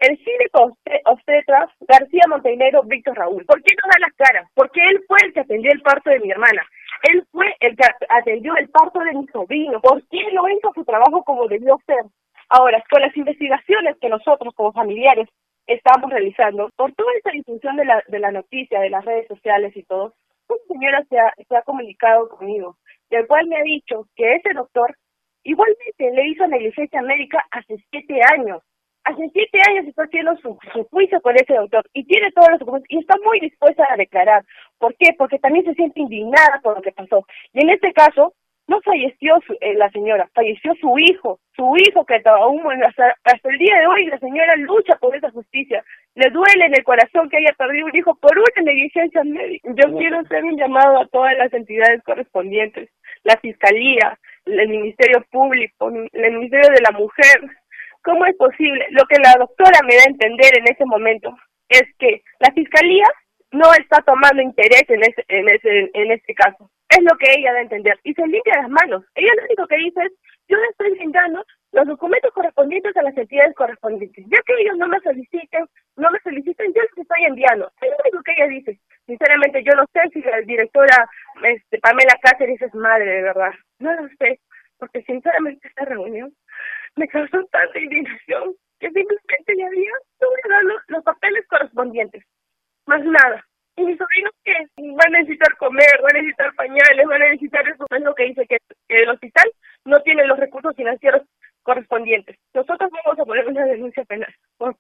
el clínico obstetra García Montenegro Víctor Raúl. ¿Por qué no da las caras? Porque él fue el que atendió el parto de mi hermana. Él fue el que atendió el parto de mi sobrino. ¿Por qué no hizo su trabajo como debió ser? Ahora, con las investigaciones que nosotros como familiares estamos realizando, por toda esta difusión de la noticia, de las redes sociales y todo, una señora se ha comunicado conmigo, del cual me ha dicho que ese doctor igualmente le hizo negligencia médica hace 7 años. Hace 7 años está haciendo su juicio con ese doctor y tiene todos los documentos y está muy dispuesta a declarar. ¿Por qué? Porque también se siente indignada por lo que pasó. Y en este caso, no falleció la señora, falleció su hijo que aún hasta el día de hoy la señora lucha por esa justicia. Le duele en el corazón que haya perdido un hijo por una negligencia médica. Yo quiero hacer un llamado a todas las entidades correspondientes, la Fiscalía, el Ministerio Público, el Ministerio de la Mujer. ¿Cómo es posible? Lo que la doctora me da a entender en ese momento es que la Fiscalía no está tomando interés en este caso. Es lo que ella da a entender. Y se limpia las manos. Ella lo único que dice es, yo le estoy brindando los documentos correspondientes a las entidades correspondientes. Ya que ellos no me soliciten, yo les estoy enviando. Es lo único que ella dice. Sinceramente, yo no sé si la directora Pamela Cáceres es madre, de verdad. No lo sé. Porque sinceramente esta reunión me causó tanta indignación que simplemente ya había, no voy a dar los papeles correspondientes. Más nada. ¿Y mis sobrinos qué? Van a necesitar comer, van a necesitar pañales, van a necesitar eso. Es lo que dice que el hospital no tiene los recursos financieros correspondientes. Nosotros vamos a poner una denuncia penal.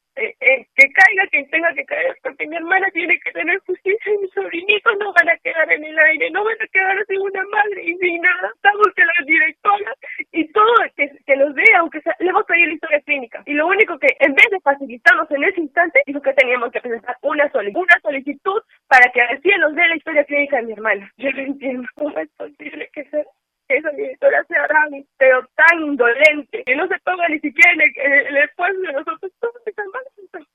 Que caiga quien tenga que caer, porque mi hermana tiene que tener justicia y mis sobrinitos no van a quedar en el aire, no van a quedar sin una madre y sin nada. Estamos que la directora y todo que nos dé, aunque sea, le hemos pedido la historia clínica. Y lo único que, en vez de facilitarnos en ese instante, dijo que teníamos que presentar una solicitud para que recién nos dé la historia clínica de mi hermana. Yo no entiendo cómo es posible que esa directora sea pero tan indolente, que no se ponga ni siquiera en el esfuerzo de nosotros todos están mal.